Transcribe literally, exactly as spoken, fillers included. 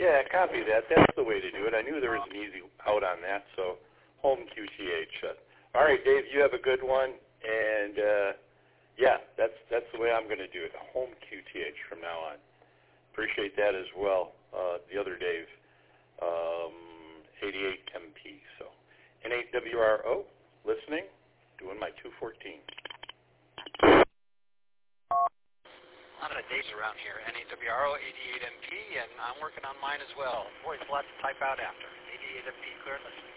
Yeah, copy that. That's the way to do it. I knew there was an easy out on that, so home Q T H. All right, Dave, you have a good one, and uh, yeah, that's that's the way I'm going to do it, home Q T H from now on. Appreciate that as well, uh, the other Dave, um, eighty-eight M P. So N eight W R O, listening, doing my two fourteen. A lot of days around here, N eight W R O, eighty-eight M P, and I'm working on mine as well. Boy, it's a lot to type out after. eighty-eight M P, clear and listen.